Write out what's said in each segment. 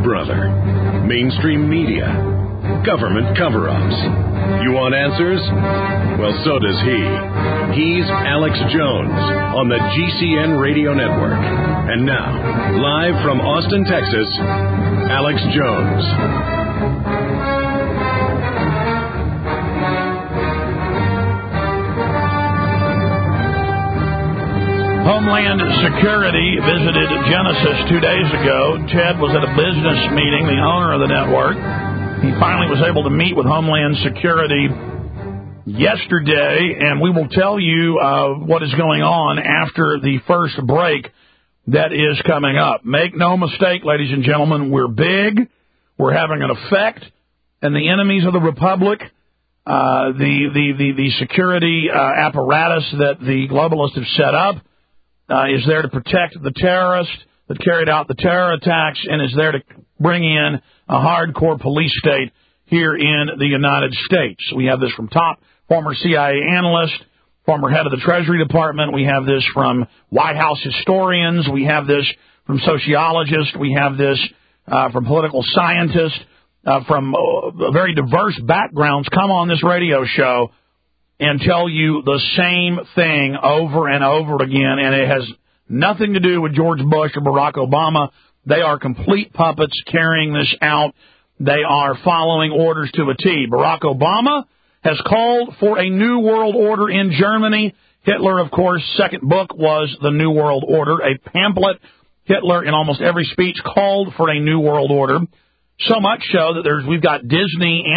brother? Mainstream media? Government cover-ups? You want answers? Well, so does he. He's Alex Jones on the GCN Radio Network. And now, live from Austin, Texas, Alex Jones. Homeland Security visited Genesis 2 days ago. Ted was at a business meeting, the owner of the network. He finally was able to meet with Homeland Security yesterday, and we will tell you what is going on after the first break that is coming up. Make no mistake, ladies and gentlemen, we're big, we're having an effect, and the enemies of the Republic, the security apparatus that the globalists have set up, is there to protect the terrorists that carried out the terror attacks and is there to bring in a hardcore police state here in the United States. We have this from top former CIA analyst, former head of the Treasury Department. We have this from White House historians. We have this from sociologists. We have this from political scientists, from very diverse backgrounds come on this radio show and tell you the same thing over and over again, and it has nothing to do with George Bush or Barack Obama. They are complete puppets carrying this out. They are following orders to a T. Barack Obama has called for a new world order in Germany. Hitler, of course, second book was The New World Order, a pamphlet. Hitler, in almost every speech, called for a new world order. So much so that we've got Disney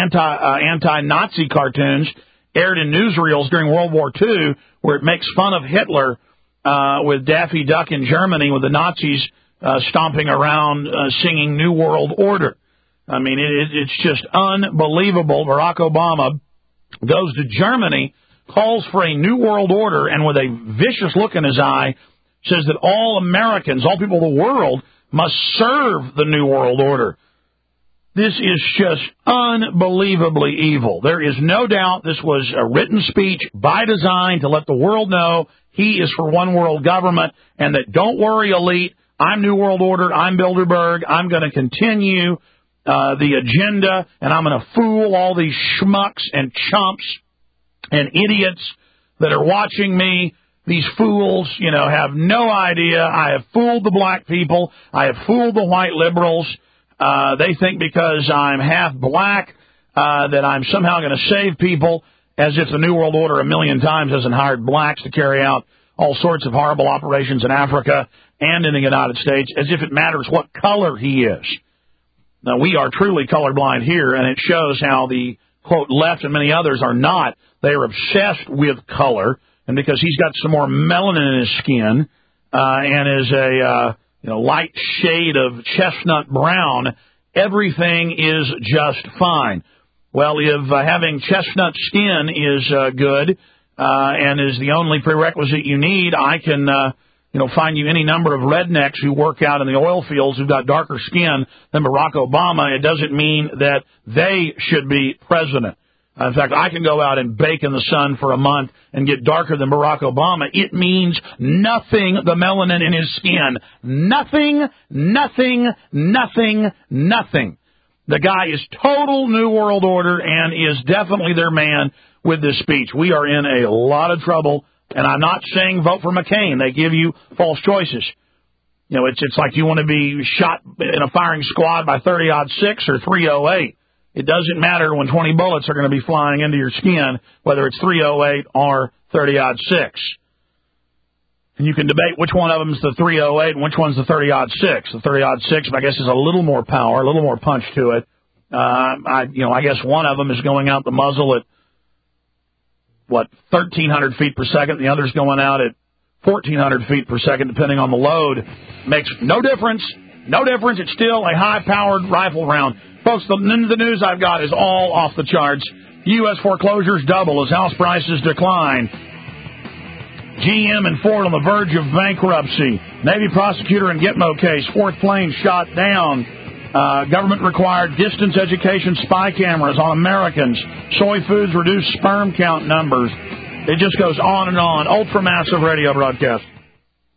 anti-Nazi cartoons aired in newsreels during World War II, where it makes fun of Hitler with Daffy Duck in Germany, with the Nazis stomping around singing New World Order. I mean, it's just unbelievable. Barack Obama goes to Germany, calls for a New World Order, and with a vicious look in his eye, says that all Americans, all people of the world, must serve the New World Order. This is just unbelievably evil. There is no doubt this was a written speech by design to let the world know he is for one world government and that don't worry, elite, I'm New World Order, I'm Bilderberg, I'm going to continue the agenda and I'm going to fool all these schmucks and chumps and idiots that are watching me. These fools, have no idea. I have fooled the black people. I have fooled the white liberals. They think because I'm half black that I'm somehow going to save people, as if the New World Order a million times hasn't hired blacks to carry out all sorts of horrible operations in Africa and in the United States, as if it matters what color he is. Now, we are truly colorblind here, and it shows how the, quote, left and many others are not. They are obsessed with color, and because he's got some more melanin in his skin and is a light shade of chestnut brown, everything is just fine. Well, if having chestnut skin is good and is the only prerequisite you need, I can, find you any number of rednecks who work out in the oil fields who've got darker skin than Barack Obama. It doesn't mean that they should be president. In fact, I can go out and bake in the sun for a month and get darker than Barack Obama. It means nothing, the melanin in his skin. Nothing, nothing, nothing, nothing. The guy is total New World Order and is definitely their man with this speech. We are in a lot of trouble, and I'm not saying vote for McCain. They give you false choices. It's like you want to be shot in a firing squad by 30-06 or 308. It doesn't matter when 20 bullets are going to be flying into your skin, whether it's 308 or 30-06. And you can debate which one of them is the 308 and which one's the 30-06. The 30-06, I guess, is a little more power, a little more punch to it. I guess one of them is going out the muzzle at, 1,300 feet per second. The other's going out at 1,400 feet per second, depending on the load. Makes no difference. No difference. It's still a high-powered rifle round. Folks, the news I've got is all off the charts. U.S. foreclosures double as house prices decline. GM and Ford on the verge of bankruptcy. Navy prosecutor in Gitmo case. Fourth plane shot down. Government-required distance education spy cameras on Americans. Soy foods reduce sperm count numbers. It just goes on and on. Ultramassive radio broadcast.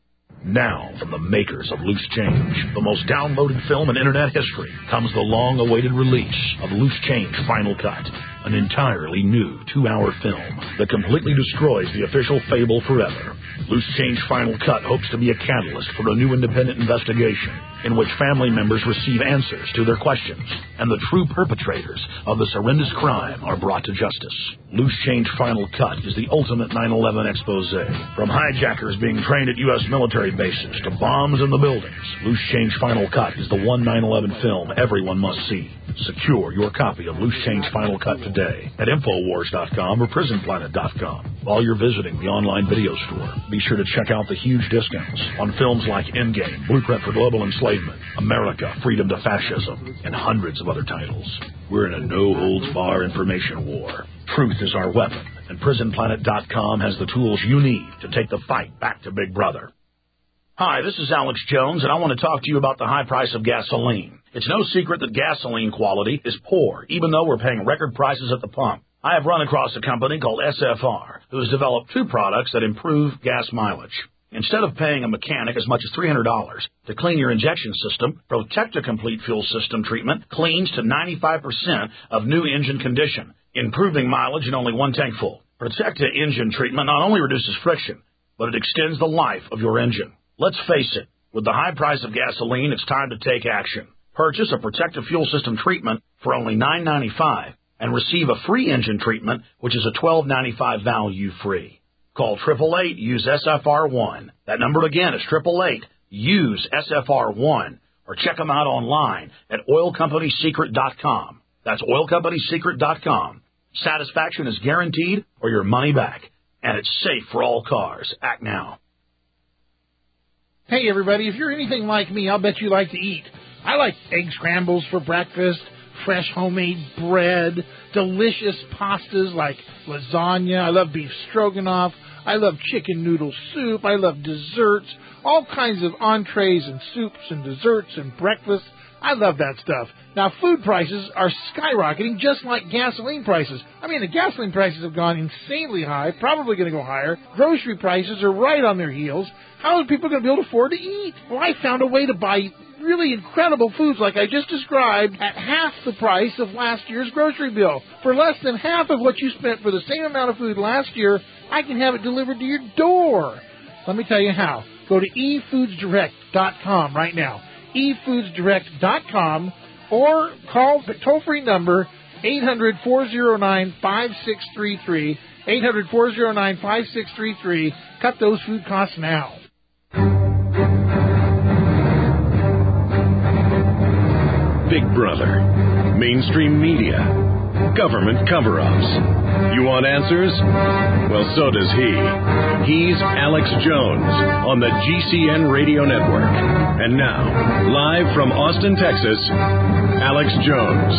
Now, from the makers of Loose Change, the most downloaded film in internet history, comes the long-awaited release of Loose Change Final Cut, an entirely new 2-hour film that completely destroys the official fable forever. Loose Change Final Cut hopes to be a catalyst for a new independent investigation in which family members receive answers to their questions and the true perpetrators of this horrendous crime are brought to justice. Loose Change Final Cut is the ultimate 9/11 expose. From hijackers being trained at U.S. military bases to bombs in the buildings, Loose Change Final Cut is the one 9/11 film everyone must see. Secure your copy of Loose Change Final Cut today at Infowars.com or PrisonPlanet.com. While you're visiting the online video store, be sure to check out the huge discounts on films like Endgame, Blueprint for Global Enslavement, America, Freedom to Fascism, and hundreds of other titles. We're in a no-holds-bar information war. Truth is our weapon, and PrisonPlanet.com has the tools you need to take the fight back to Big Brother. Hi, this is Alex Jones, and I want to talk to you about the high price of gasoline. It's no secret that gasoline quality is poor, even though we're paying record prices at the pump. I have run across a company called SFR, who has developed 2 products that improve gas mileage. Instead of paying a mechanic as much as $300 to clean your injection system, Protecta Complete Fuel System treatment cleans to 95% of new engine condition, improving mileage in only 1 tank full. Protecta engine treatment not only reduces friction, but it extends the life of your engine. Let's face it, with the high price of gasoline, it's time to take action. Purchase a Protecta Fuel System treatment for only $9.95 and receive a free engine treatment, which is a $12.95 value free. Call 888-USE SFR1. That number again is 888-USE SFR1. Or check them out online at oilcompanysecret.com. That's oilcompanysecret.com. Satisfaction is guaranteed or your money back. And it's safe for all cars. Act now. Hey, everybody, if you're anything like me, I'll bet you like to eat. I like egg scrambles for breakfast, fresh homemade bread, delicious pastas like lasagna. I love beef stroganoff. I love chicken noodle soup. I love desserts, all kinds of entrees and soups and desserts and breakfast. I love that stuff. Now, food prices are skyrocketing just like gasoline prices. I mean, the gasoline prices have gone insanely high, probably going to go higher. Grocery prices are right on their heels. How are people going to be able to afford to eat? Well, I found a way to buy really incredible foods like I just described at half the price of last year's grocery bill. For less than half of what you spent for the same amount of food last year, I can have it delivered to your door. Let me tell you how. Go to efoodsdirect.com right now. efoodsdirect.com or call the toll-free number 800-409-5633, 800-409-5633. Cut those food costs now. Big Brother, mainstream media, government cover-ups. You want answers? Well, so does he. He's Alex Jones on the GCN Radio Network. And now, live from Austin, Texas, Alex Jones.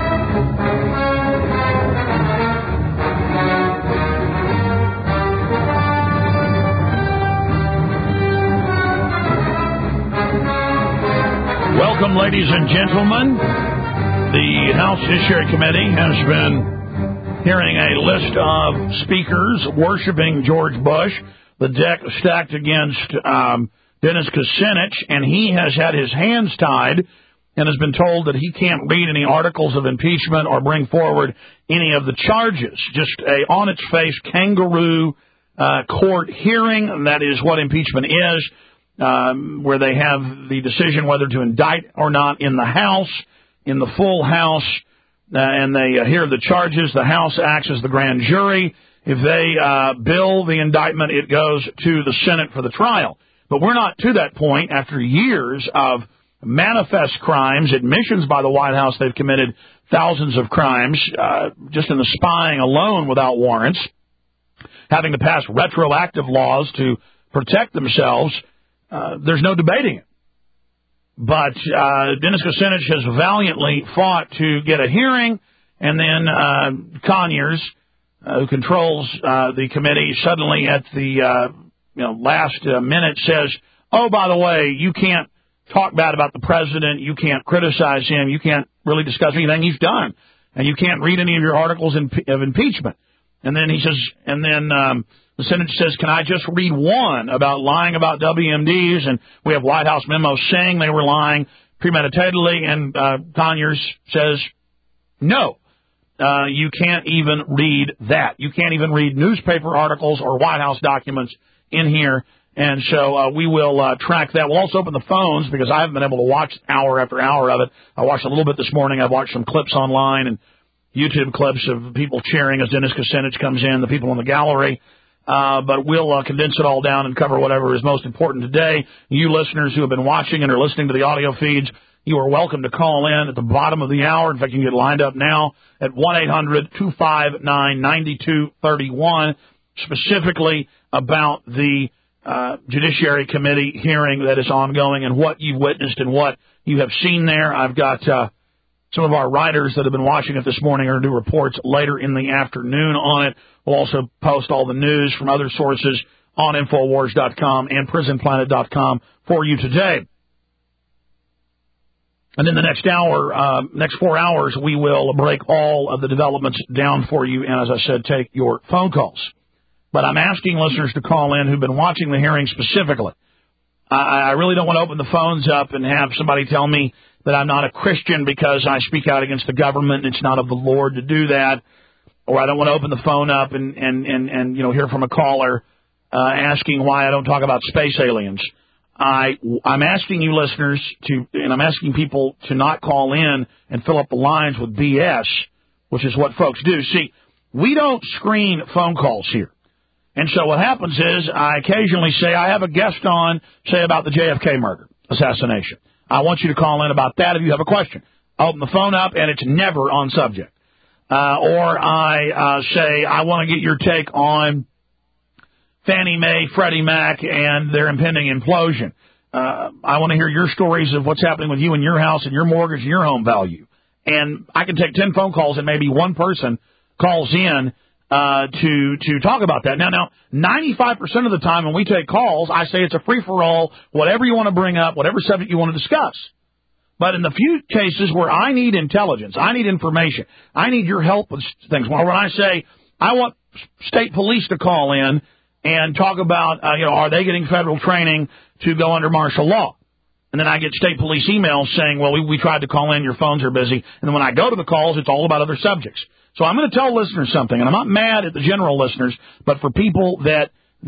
Welcome, ladies and gentlemen. The House Judiciary Committee has been hearing a list of speakers worshiping George Bush. The deck stacked against Dennis Kucinich, and he has had his hands tied and has been told that he can't read any articles of impeachment or bring forward any of the charges. Just a on-its-face kangaroo court hearing. That is what impeachment is. Where they have the decision whether to indict or not in the House, in the full House, and they hear the charges. The House acts as the grand jury. If they bill the indictment, it goes to the Senate for the trial. But we're not to that point after years of manifest crimes, admissions by the White House they've committed thousands of crimes, just in the spying alone without warrants, having to pass retroactive laws to protect themselves. There's no debating it. But Dennis Kucinich has valiantly fought to get a hearing, and then Conyers, who controls the committee, suddenly at the last minute says, oh, by the way, you can't talk bad about the president, you can't criticize him, you can't really discuss anything he's done, and you can't read any of your articles of impeachment. And then he says, The Senate says, can I just read one about lying about WMDs? And we have White House memos saying they were lying premeditatedly, and Conyers says, no. You can't even read that. You can't even read newspaper articles or White House documents in here. And so we will track that. We'll also open the phones because I haven't been able to watch hour after hour of it. I watched a little bit this morning. I've watched some clips online and YouTube clips of people cheering as Dennis Kucinich comes in, the people in the gallery. But we'll condense it all down and cover whatever is most important today. You listeners who have been watching and are listening to the audio feeds, you are welcome to call in at the bottom of the hour. In fact, you can get lined up now at 1-800-259-9231, specifically about the Judiciary Committee hearing that is ongoing and what you've witnessed and what you have seen there. I've got some of our writers that have been watching it this morning are going to do reports later in the afternoon on it. We'll also post all the news from other sources on Infowars.com and PrisonPlanet.com for you today. And in the next hour, next 4 hours, we will break all of the developments down for you and, as I said, take your phone calls. But I'm asking listeners to call in who've been watching the hearing specifically. I really don't want to open the phones up and have somebody tell me that I'm not a Christian because I speak out against the government and it's not of the Lord to do that. Or I don't want to open the phone up and hear from a caller asking why I don't talk about space aliens. I'm asking you listeners and I'm asking people to not call in and fill up the lines with BS, which is what folks do. See, we don't screen phone calls here. And so what happens is I occasionally say, I have a guest on, say about the JFK murder, assassination. I want you to call in about that if you have a question. I open the phone up and it's never on subject. Or I say, I want to get your take on Fannie Mae, Freddie Mac, and their impending implosion. I want to hear your stories of what's happening with you and your house and your mortgage and your home value. And I can take 10 phone calls and maybe one person calls in to talk about that. Now, 95% of the time when we take calls, I say it's a free-for-all, whatever you want to bring up, whatever subject you want to discuss. But in the few cases where I need intelligence, I need information, I need your help with things. When I say I want state police to call in and talk about, are they getting federal training to go under martial law? And then I get state police emails saying, well, we tried to call in, your phones are busy. And then when I go to the calls, it's all about other subjects. So I'm going to tell listeners something, and I'm not mad at the general listeners, but for people that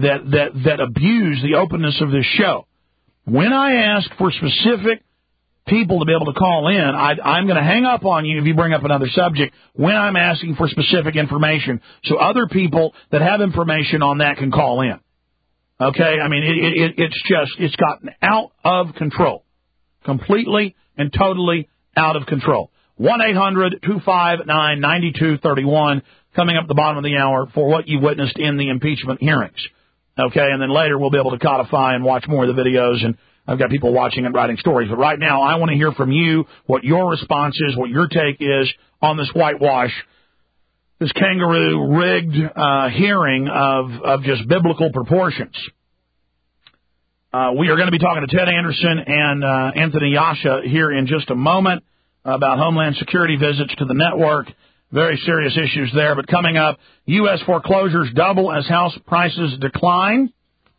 abuse the openness of this show, when I ask for specific people to be able to call in, I'm going to hang up on you if you bring up another subject when I'm asking for specific information so other people that have information on that can call in. Okay? I mean, it's gotten out of control. Completely and totally out of control. 1-800-259-9231 coming up at the bottom of the hour for what you witnessed in the impeachment hearings. Okay, and then later we'll be able to codify and watch more of the videos, and I've got people watching and writing stories. But right now I want to hear from you what your response is, what your take is on this whitewash, this kangaroo-rigged hearing of just biblical proportions. We are going to be talking to Ted Anderson and Anthony Yasha here in just a moment about Homeland Security visits to the network. Very serious issues there. But coming up, U.S. foreclosures double as house prices decline.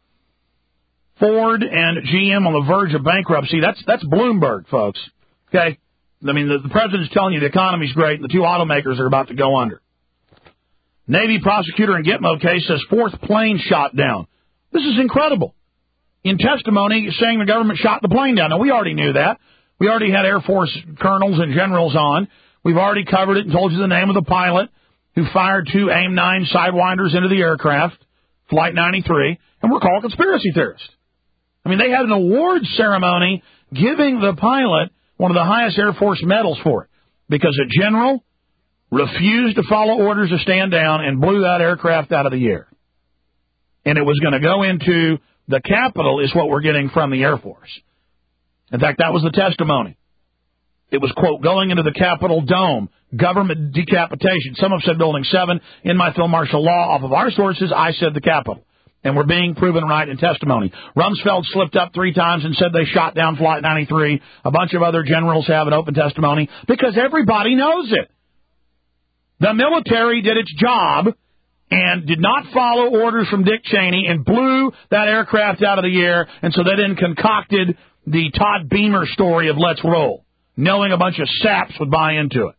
Ford and GM on the verge of bankruptcy. That's Bloomberg, folks. Okay? I mean, the president's telling you the economy's great, and the two automakers are about to go under. Navy prosecutor in Gitmo case says fourth plane shot down. This is incredible. In testimony, saying the government shot the plane down. Now, we already knew that. We already had Air Force colonels and generals on. We've already covered it and told you the name of the pilot who fired two AIM-9 Sidewinders into the aircraft, Flight 93, and we're called conspiracy theorists. I mean, they had an awards ceremony giving the pilot one of the highest Air Force medals for it because a general refused to follow orders to stand down and blew that aircraft out of the air. And it was going to go into the Capitol is what we're getting from the Air Force. In fact, that was the testimony. It was, quote, going into the Capitol dome, government decapitation. Some have said Building 7. In my film Martial Law, off of our sources, I said the Capitol. And we're being proven right in testimony. Rumsfeld slipped up 3 times and said they shot down Flight 93. A bunch of other generals have an open testimony because everybody knows it. The military did its job and did not follow orders from Dick Cheney and blew that aircraft out of the air, and so they then concocted the Todd Beamer story of Let's Roll, knowing a bunch of saps would buy into it.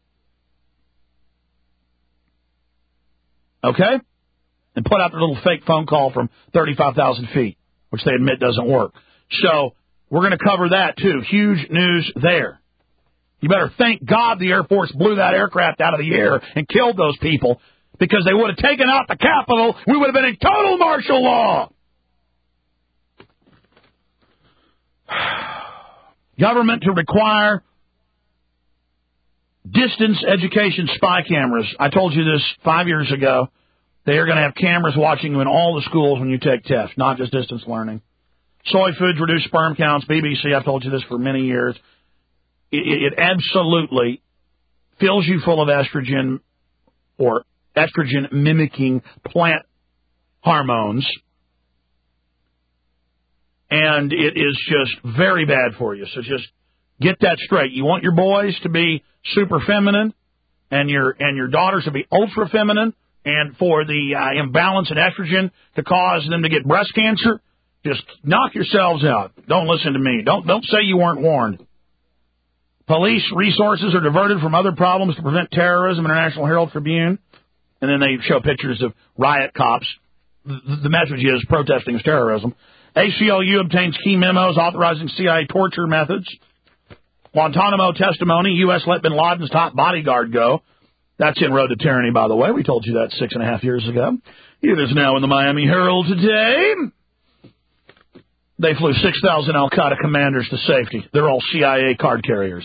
Okay? And put out their little fake phone call from 35,000 feet, which they admit doesn't work. So we're going to cover that, too. Huge news there. You better thank God the Air Force blew that aircraft out of the air and killed those people, because they would have taken out the Capitol. We would have been in total martial law. Government to require distance education spy cameras. I told you this 5 years ago. They are going to have cameras watching you in all the schools when you take tests, not just distance learning. Soy foods reduce sperm counts. BBC, I've told you this for many years. It absolutely fills you full of estrogen or estrogen-mimicking plant hormones. And it is just very bad for you. So just get that straight. You want your boys to be super feminine and your daughters to be ultra feminine, and for the imbalance in estrogen to cause them to get breast cancer, just knock yourselves out. Don't listen to me. Don't say you weren't warned. Police resources are diverted from other problems to prevent terrorism, International Herald Tribune. And then they show pictures of riot cops. The message is protesting is terrorism. ACLU obtains key memos authorizing CIA torture methods. Guantanamo testimony, U.S. let bin Laden's top bodyguard go. That's in Road to Tyranny, by the way. We told you that 6.5 years ago. It is now in the Miami Herald today. They flew 6,000 al-Qaeda commanders to safety. They're all CIA card carriers.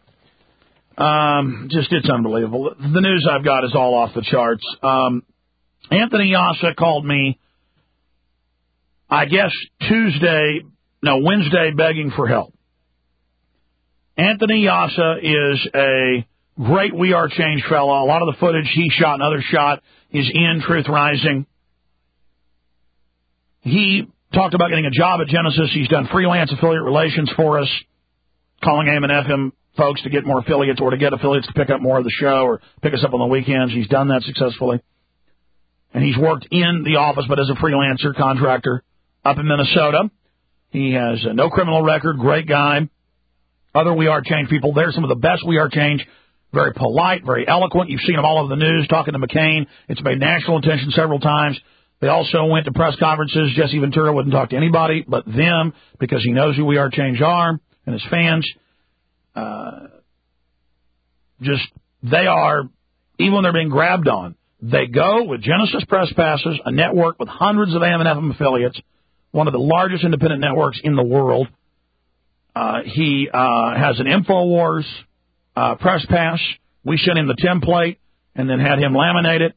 It's unbelievable. The news I've got is all off the charts. Anthony Yassa called me, I guess, Wednesday, begging for help. Anthony Yassa is a great We Are Change fellow. A lot of the footage he shot and others shot is in Truth Rising. He talked about getting a job at Genesis. He's done freelance affiliate relations for us, calling AM and FM folks to get more affiliates or to get affiliates to pick up more of the show or pick us up on the weekends. He's done that successfully. And he's worked in the office, but as a freelancer, contractor, up in Minnesota. He has no criminal record, great guy. Other We Are Change people, they're some of the best We Are Change. Very polite, very eloquent. You've seen them all over the news talking to McCain. It's made national attention several times. They also went to press conferences. Jesse Ventura wouldn't talk to anybody but them because he knows who We Are Change are and his fans. They are, even when they're being grabbed on, they go with Genesis Press Passes, a network with hundreds of AM and FM affiliates, one of the largest independent networks in the world. He has an InfoWars press pass. We sent him the template and then had him laminate it.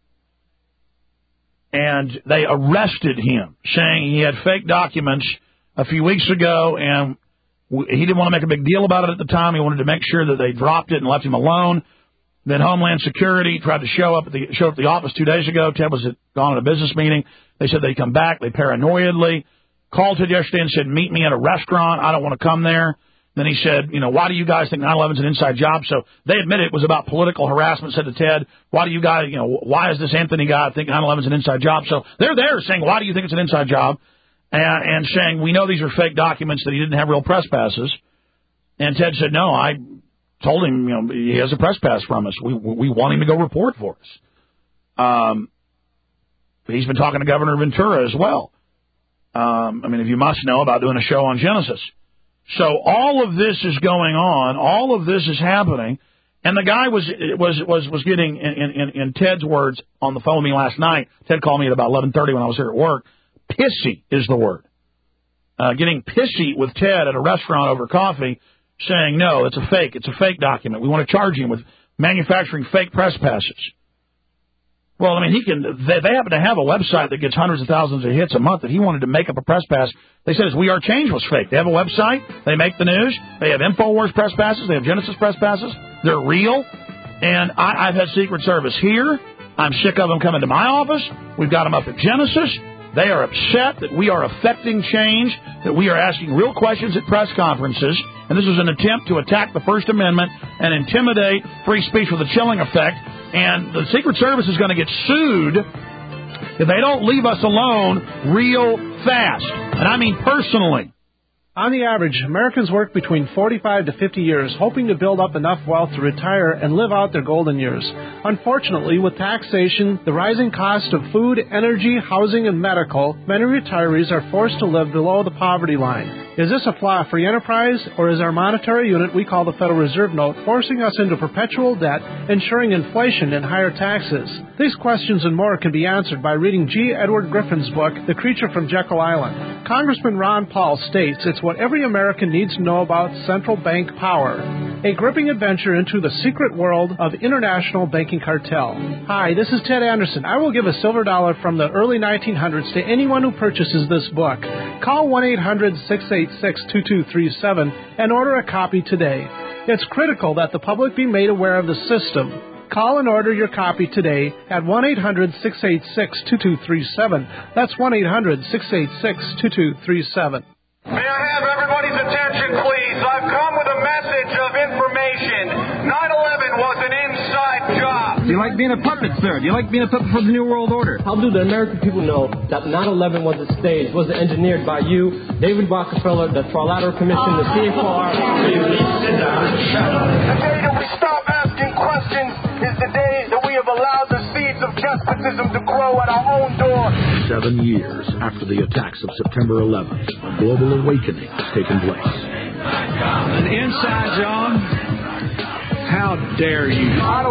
And they arrested him, saying he had fake documents a few weeks ago, and he didn't want to make a big deal about it at the time. He wanted to make sure that they dropped it and left him alone. Then Homeland Security tried to show up at the office 2 days ago. Ted was gone at a business meeting. They said they'd come back. They paranoidly called Ted yesterday and said, meet me at a restaurant. I don't want to come there. Then he said, why do you guys think 9/11's an inside job? So they admitted it was about political harassment, said to Ted, why do you guys, why is this Anthony guy think 9/11's an inside job? So they're there saying, why do you think it's an inside job? And saying, we know these are fake documents, that he didn't have real press passes. And Ted said, no, I told him, he has a press pass from us. We want him to go report for us. He's been talking to Governor Ventura as well. If you must know about doing a show on Genesis. So all of this is going on. All of this is happening. And the guy was getting, in Ted's words on the phone with me last night, Ted called me at about 11:30 when I was here at work, pissy is the word. Getting pissy with Ted at a restaurant over coffee, saying, no, it's a fake document. We want to charge him with manufacturing fake press passes. Well, they happen to have a website that gets hundreds of thousands of hits a month that he wanted to make up a press pass. They said his We Are Change was fake. They have a website. They make the news. They have InfoWars press passes. They have Genesis press passes. They're real. And I've had Secret Service here. I'm sick of them coming to my office. We've got them up at Genesis. They are upset that we are affecting change, that we are asking real questions at press conferences. And this is an attempt to attack the First Amendment and intimidate free speech with a chilling effect. And the Secret Service is going to get sued if they don't leave us alone real fast. And I mean personally. On the average, Americans work between 45 to 50 years, hoping to build up enough wealth to retire and live out their golden years. Unfortunately, with taxation, the rising cost of food, energy, housing, and medical, many retirees are forced to live below the poverty line. Is this a flaw free enterprise, or is our monetary unit we call the Federal Reserve Note forcing us into perpetual debt, ensuring inflation and higher taxes? These questions and more can be answered by reading G. Edward Griffin's book, The Creature from Jekyll Island. Congressman Ron Paul states it's what every American needs to know about central bank power. A gripping adventure into the secret world of international banking cartel. Hi, this is Ted Anderson. I will give a silver dollar from the early 1900s to anyone who purchases this book. Call 1-800-686-2237 and order a copy today. It's critical that the public be made aware of the system. Call and order your copy today at 1-800-686-2237. That's 1-800-686-2237. May I have everybody's attention, please? I've come with a message of information. 9/11 was an inside job. Do you like being a puppet, sir? Do you like being a puppet for the New World Order? How do the American people know that 9/11 was a stage, was engineered by you, David Rockefeller, the Trilateral Commission, the CFR? The day that we stop asking questions is the day that we have allowed the seeds of despotism to grow at our own door. 7 years after the attacks of September 11th, a global awakening has taken place. An inside job? How dare you?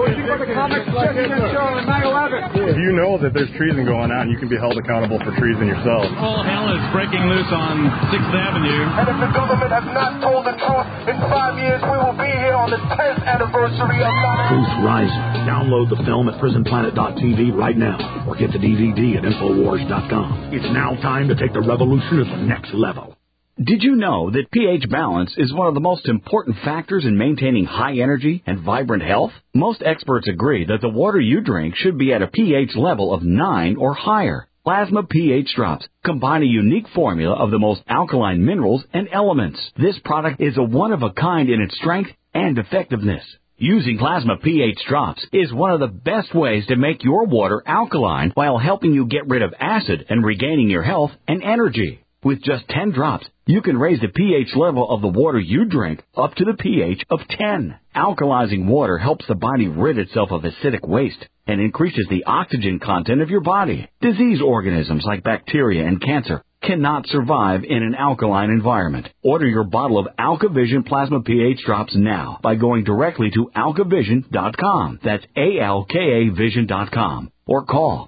If you know that there's treason going on, you can be held accountable for treason yourself. All hell is breaking loose on 6th Avenue. And if the government has not told the truth, in 5 years we will be here on the 10th anniversary of 9/11. Truth Rising. Download the film at prisonplanet.tv right now, or get the DVD at Infowars.com. It's now time to take the revolution to the next level. Did you know that pH balance is one of the most important factors in maintaining high energy and vibrant health? Most experts agree that the water you drink should be at a pH level of 9 or higher. Plasma pH Drops combine a unique formula of the most alkaline minerals and elements. This product is a one-of-a-kind in its strength and effectiveness. Using Plasma pH Drops is one of the best ways to make your water alkaline while helping you get rid of acid and regaining your health and energy. With just 10 drops, you can raise the pH level of the water you drink up to the pH of 10. Alkalizing water helps the body rid itself of acidic waste and increases the oxygen content of your body. Disease organisms like bacteria and cancer cannot survive in an alkaline environment. Order your bottle of AlkaVision Plasma pH Drops now by going directly to alkavision.com. That's ALKAvision.com. Or call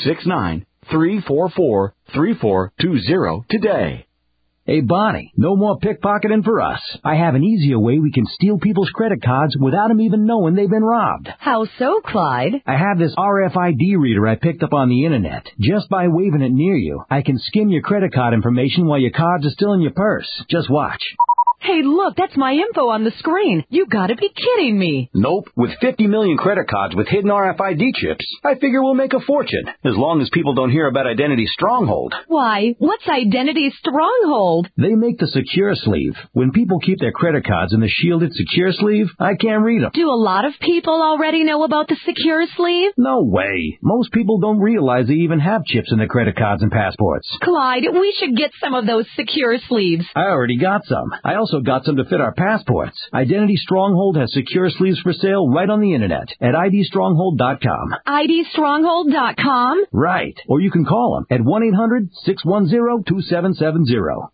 269-344-3420 today. Hey, Bonnie, no more pickpocketing for us. I have an easier way we can steal people's credit cards without them even knowing they've been robbed. How so, Clyde? I have this RFID reader I picked up on the internet. Just by waving it near you, I can skim your credit card information while your cards are still in your purse. Just watch. Hey, look, that's my info on the screen. You gotta be kidding me. Nope. With 50 million credit cards with hidden RFID chips, I figure we'll make a fortune, as long as people don't hear about Identity Stronghold. Why, what's Identity Stronghold? They make the secure sleeve. When people keep their credit cards in the shielded secure sleeve, I can't read them. Do a lot of people already know about the secure sleeve? No way. Most people don't realize they even have chips in their credit cards and passports. Clyde, we should get some of those secure sleeves. I already got some. I also got some to fit our passports. Identity Stronghold has secure sleeves for sale right on the internet at idstronghold.com. idstronghold.com? Right. Or you can call them at 1-800-610-2770.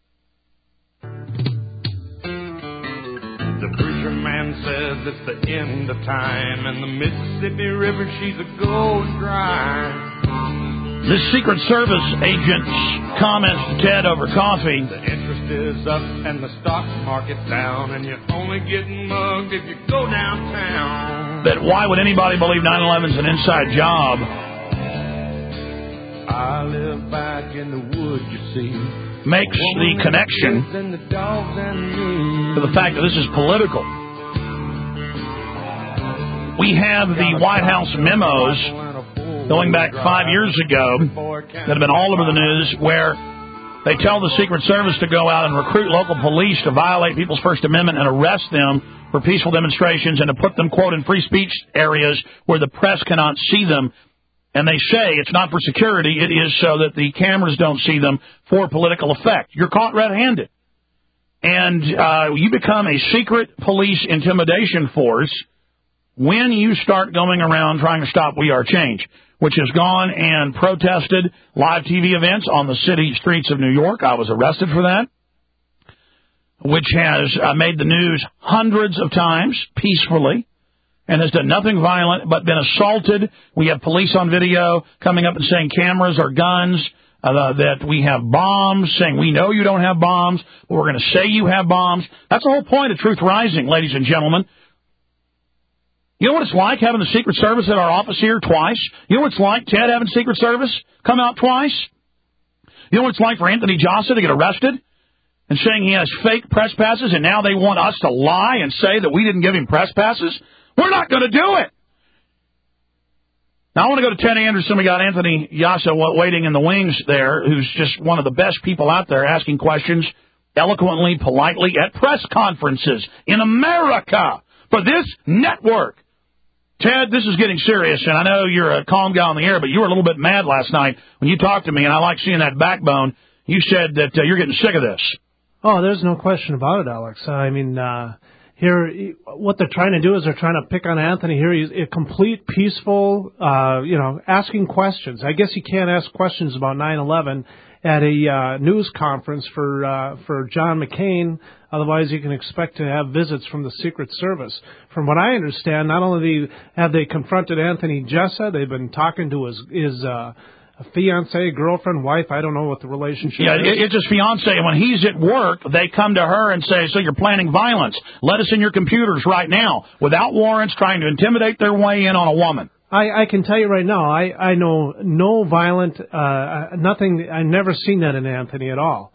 The preacher man says it's the end of time, and the Mississippi River, she's a going dry. This Secret Service agent's comments to Ted over coffee. The interest is up and the stock market down, and you're only getting mugged if you go downtown. That why would anybody believe 9/11's an inside job? I live back in the woods, you see. Makes the connection to the fact that this is political. We have the White House memos going back 5 years ago that have been all over the news, where they tell the Secret Service to go out and recruit local police to violate people's First Amendment and arrest them for peaceful demonstrations and to put them, quote, in free speech areas where the press cannot see them. And they say it's not for security, it is so that the cameras don't see them for political effect. You're caught red-handed. And you become a secret police intimidation force when you start going around trying to stop We Are Change, which has gone and protested live TV events on the city streets of New York. I was arrested for that, which has made the news hundreds of times peacefully and has done nothing violent but been assaulted. We have police on video coming up and saying cameras are guns, that we have bombs, saying we know you don't have bombs, but we're going to say you have bombs. That's the whole point of Truth Rising, ladies and gentlemen. You know what it's like having the Secret Service at our office here twice? You know what it's like, Ted, having Secret Service come out twice? You know what it's like for Anthony Jossa to get arrested and saying he has fake press passes, and now they want us to lie and say that we didn't give him press passes? We're not going to do it. Now, I want to go to Ted Anderson. We got Anthony Jossa waiting in the wings there, who's just one of the best people out there asking questions eloquently, politely at press conferences in America for this network. Ted, this is getting serious, and I know you're a calm guy on the air, but you were a little bit mad last night when you talked to me, and I like seeing that backbone. You said that you're getting sick of this. Oh, there's no question about it, Alex. I mean, here, what they're trying to do is they're trying to pick on Anthony here. He's a complete peaceful, asking questions. I guess he can't ask questions about 9/11 at a news conference for John McCain. Otherwise, you can expect to have visits from the Secret Service. From what I understand, not only have they confronted Anthony Jossa, they've been talking to his fiancée, girlfriend, wife. I don't know what the relationship is. It's his fiancée. When he's at work, they come to her and say, so you're planning violence. Let us in your computers right now, without warrants, trying to intimidate their way in on a woman. I can tell you right now, I know no violent, nothing. I've never seen that in Anthony at all.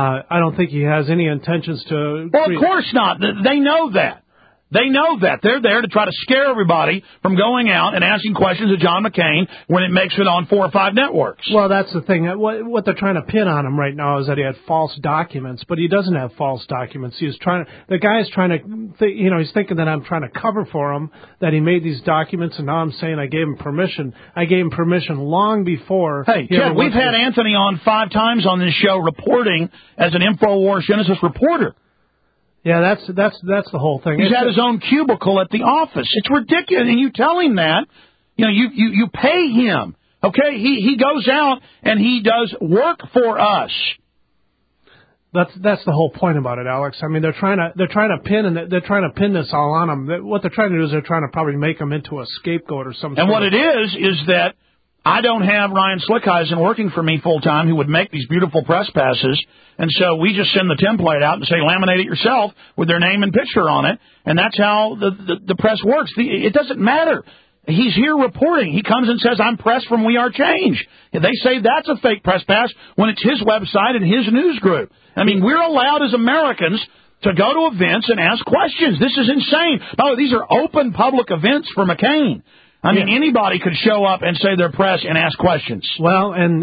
I don't think he has any intentions to... Well, of course not. They know that. They know that. They're there to try to scare everybody from going out and asking questions of John McCain when it makes it on 4 or 5 networks. Well, that's the thing. What they're trying to pin on him right now is that he had false documents, but he doesn't have false documents. The guy's trying to, he's thinking that I'm trying to cover for him, that he made these documents, and now I'm saying I gave him permission. I gave him permission long before. Hey, Ted, we've had Anthony on 5 times on this show reporting as an InfoWars Genesis reporter. Yeah, that's the whole thing. He's had his own cubicle at the office. It's ridiculous. And you tell him that, you pay him. Okay, he goes out and he does work for us. That's the whole point about it, Alex. I mean, they're trying to pin this all on him. What they're trying to do is they're trying to probably make him into a scapegoat or something. And what it is that I don't have Ryan Slickeisen working for me full time who would make these beautiful press passes. And so we just send the template out and say, laminate it yourself with their name and picture on it. And that's how the press works. It doesn't matter. He's here reporting. He comes and says, I'm press from We Are Change. They say that's a fake press pass when it's his website and his news group. I mean, we're allowed as Americans to go to events and ask questions. This is insane. By the way, these are open public events for McCain. I mean, anybody could show up and say they're press and ask questions. Well, and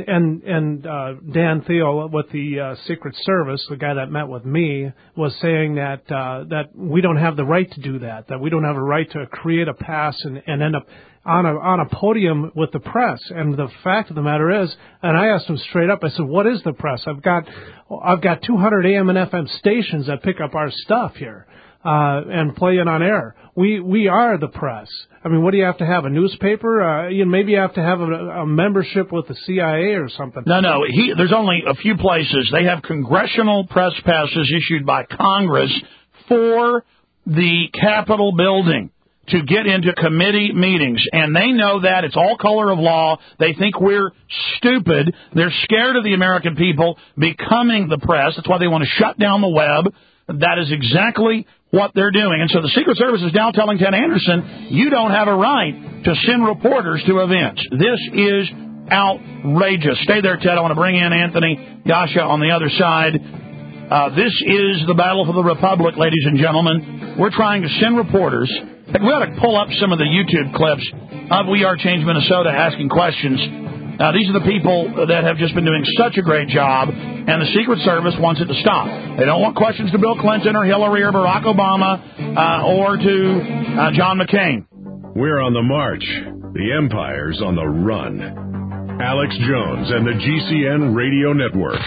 Dan Thiel with the Secret Service, the guy that met with me, was saying that we don't have the right to do that we don't have a right to create a pass and end up on a podium with the press. And the fact of the matter is, and I asked him straight up, I said, what is the press? I've got 200 AM and FM stations that pick up our stuff here. And play it on air. We are the press. I mean, what do you have to have? A newspaper? Maybe you have to have a membership with the CIA or something. No. There's only a few places. They have congressional press passes issued by Congress for the Capitol building to get into committee meetings. And they know that. It's all color of law. They think we're stupid. They're scared of the American people becoming the press. That's why they want to shut down the web. That is exactly what they're doing. And so the Secret Service is now telling Ted Anderson, you don't have a right to send reporters to events. This is outrageous. Stay there, Ted. I want to bring in Anthony Jossa on the other side. This is the battle for the Republic, ladies and gentlemen. We're trying to send reporters. We ought to pull up some of the YouTube clips of We Are Change Minnesota asking questions. These are the people that have just been doing such a great job, and the Secret Service wants it to stop. They don't want questions to Bill Clinton or Hillary or Barack Obama or to John McCain. We're on the march. The empire's on the run. Alex Jones and the GCN Radio Network.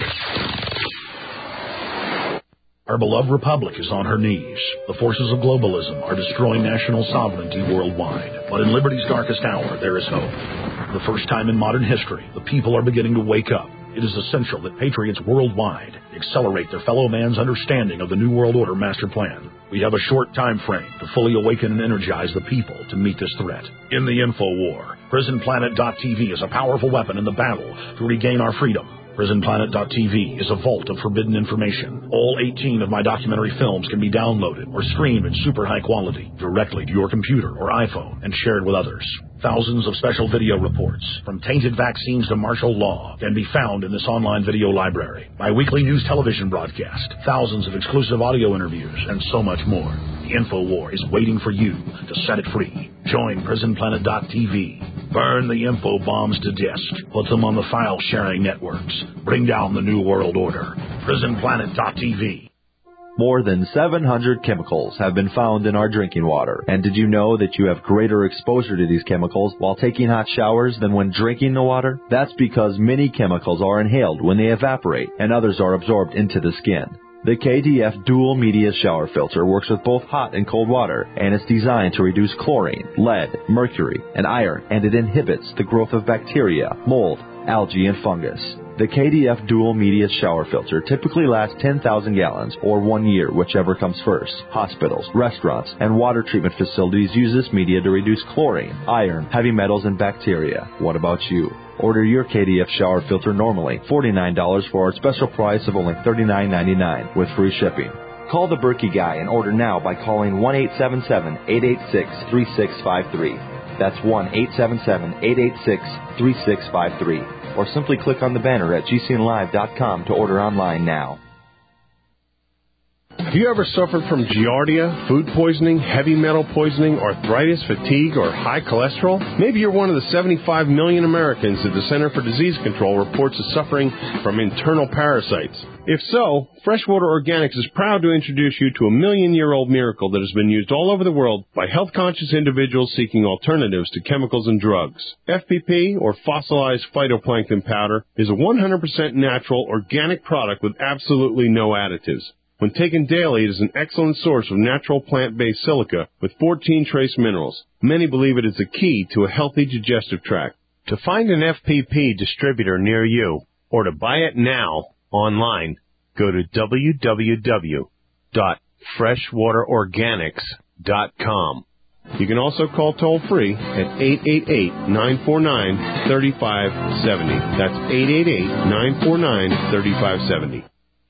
Our beloved republic is on her knees. The forces of globalism are destroying national sovereignty worldwide. But in liberty's darkest hour, there is hope. For the first time in modern history, the people are beginning to wake up. It is essential that patriots worldwide accelerate their fellow man's understanding of the New World Order master plan. We have a short time frame to fully awaken and energize the people to meet this threat. In the info war, PrisonPlanet.tv is a powerful weapon in the battle to regain our freedom. PrisonPlanet.tv is a vault of forbidden information. All 18 of my documentary films can be downloaded or streamed in super high quality directly to your computer or iPhone and shared with others. Thousands of special video reports, from tainted vaccines to martial law, can be found in this online video library. My weekly news television broadcast, thousands of exclusive audio interviews, and so much more. The InfoWar is waiting for you to set it free. Join PrisonPlanet.tv. Burn the info bombs to disk. Put them on the file-sharing networks. Bring down the New World Order. PrisonPlanet.tv. More than 700 chemicals have been found in our drinking water. And did you know that you have greater exposure to these chemicals while taking hot showers than when drinking the water? That's because many chemicals are inhaled when they evaporate, and others are absorbed into the skin. The KDF Dual Media Shower Filter works with both hot and cold water, and it's designed to reduce chlorine, lead, mercury, and iron, and it inhibits the growth of bacteria, mold, algae, and fungus. The KDF Dual Media Shower Filter typically lasts 10,000 gallons or 1 year, whichever comes first. Hospitals, restaurants, and water treatment facilities use this media to reduce chlorine, iron, heavy metals, and bacteria. What about you? Order your KDF shower filter normally, $49 for our special price of only $39.99 with free shipping. Call the Berkey Guy and order now by calling 1-877-886-3653. That's 1-877-886-3653. Or simply click on the banner at GCNlive.com to order online now. Have you ever suffered from giardia, food poisoning, heavy metal poisoning, arthritis, fatigue, or high cholesterol? Maybe you're one of the 75 million Americans that the Center for Disease Control reports as suffering from internal parasites. If so, Freshwater Organics is proud to introduce you to a million-year-old miracle that has been used all over the world by health-conscious individuals seeking alternatives to chemicals and drugs. FPP, or fossilized phytoplankton powder, is a 100% natural, organic product with absolutely no additives. When taken daily, it is an excellent source of natural plant-based silica with 14 trace minerals. Many believe it is the key to a healthy digestive tract. To find an FPP distributor near you, or to buy it now online, go to www.freshwaterorganics.com. You can also call toll-free at 888-949-3570. That's 888-949-3570.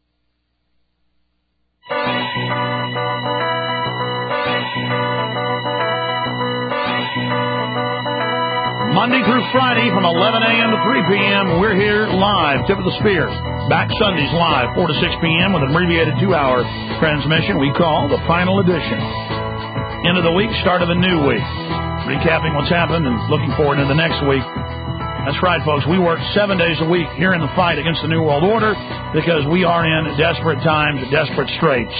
Monday through Friday from 11 a.m. to 3 p.m., we're here live, tip of the spear. Back Sundays live, 4 to 6 p.m. with an abbreviated 2-hour transmission we call the Final Edition. End of the week, start of a new week. Recapping what's happened and looking forward to the next week. That's right, folks. We work 7 days a week here in the fight against the New World Order because we are in desperate times, desperate straits.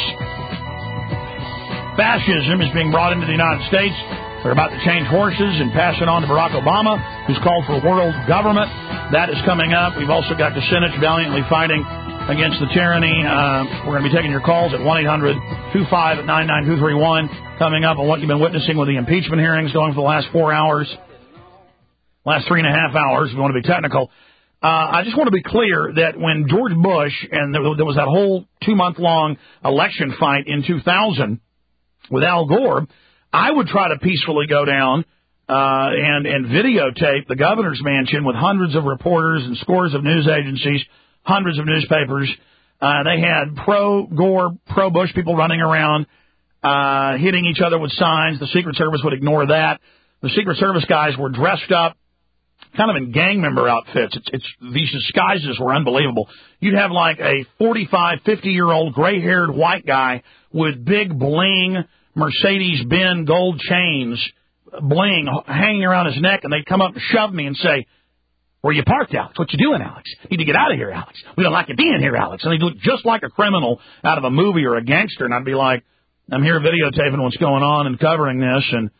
Fascism is being brought into the United States. They're about to change horses and pass it on to Barack Obama, who's called for world government. That is coming up. We've also got the Senate valiantly fighting against the tyranny. We're going to be taking your calls at 1-800-259-9231 coming up on what you've been witnessing with the impeachment hearings going for the last 4 hours, last 3.5 hours. We want to be technical. I just want to be clear that when George Bush, and there was that whole 2-month-long election fight in 2000 with Al Gore, I would try to peacefully go down and videotape the governor's mansion with hundreds of reporters and scores of news agencies, hundreds of newspapers. They had pro-Gore, pro-Bush people running around, hitting each other with signs. The Secret Service would ignore that. The Secret Service guys were dressed up kind of in gang member outfits. These disguises were unbelievable. You'd have like a 45, 50-year-old gray-haired white guy with big bling Mercedes-Benz gold chains, bling, hanging around his neck, and they'd come up and shove me and say, "Where you parked, Alex? What you doing, Alex? You need to get out of here, Alex. We don't like you being here, Alex." And they'd look just like a criminal out of a movie or a gangster, and I'd be like, I'm here videotaping what's going on and covering this, and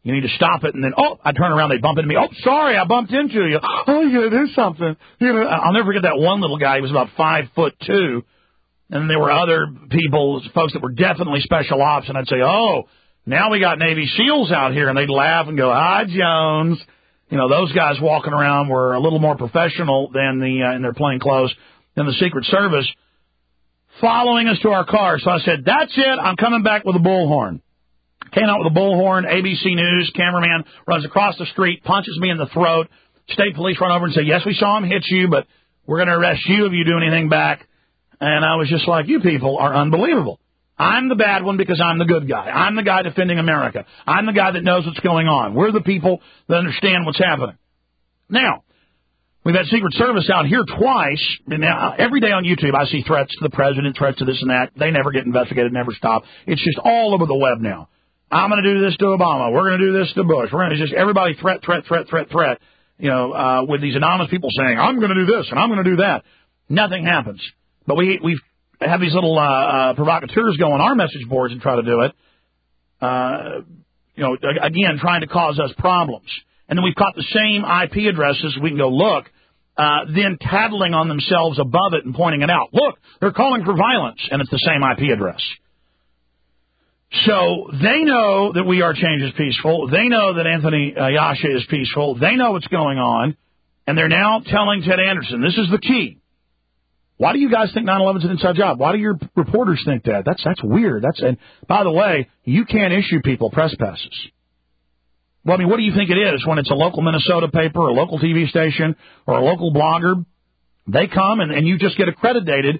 You need to stop it. And then, I turn around, they bump into me. Oh, sorry, I bumped into you. Oh, you got to do something. I'll never forget that one little guy. He was about 5'2", and there were other people, folks that were definitely special ops, and I'd say, oh, now we got Navy SEALs out here, and they'd laugh and go, hi, Jones. Those guys walking around were a little more professional than in their plain clothes than the Secret Service, following us to our car. So I said, that's it, I'm coming back with a bullhorn. Came out with a bullhorn, ABC News, cameraman runs across the street, punches me in the throat. State police run over and say, yes, we saw him hit you, but we're going to arrest you if you do anything back. And I was just like, you people are unbelievable. I'm the bad one because I'm the good guy. I'm the guy defending America. I'm the guy that knows what's going on. We're the people that understand what's happening. Now, we've had Secret Service out here twice. And now, every day on YouTube, I see threats to the president, threats to this and that. They never get investigated, never stop. It's just all over the web now. I'm going to do this to Obama. We're going to do this to Bush. It's just everybody threat. With these anonymous people saying, I'm going to do this and I'm going to do that. Nothing happens. But we've have these little provocateurs go on our message boards and try to do it. Again, trying to cause us problems. And then we've caught the same IP addresses. We can go look, then tattling on themselves above it and pointing it out. Look, they're calling for violence, and it's the same IP address. So they know that We Are Change is peaceful. They know that Anthony Yasha is peaceful. They know what's going on. And they're now telling Ted Anderson, this is the key. Why do you guys think 9/11 is an inside job? Why do your reporters think that? That's weird. And by the way, you can't issue people press passes. Well, I mean, what do you think it is when it's a local Minnesota paper or a local TV station or a local blogger? They come and you just get accredited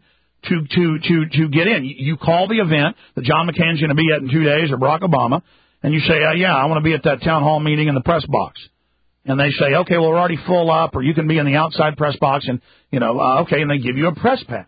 to get in. You call the event that John McCain's going to be at in 2 days or Barack Obama, and you say, yeah, I want to be at that town hall meeting in the press box. And they say, okay, well, we're already full up, or you can be in the outside press box, and, okay, and they give you a press pass.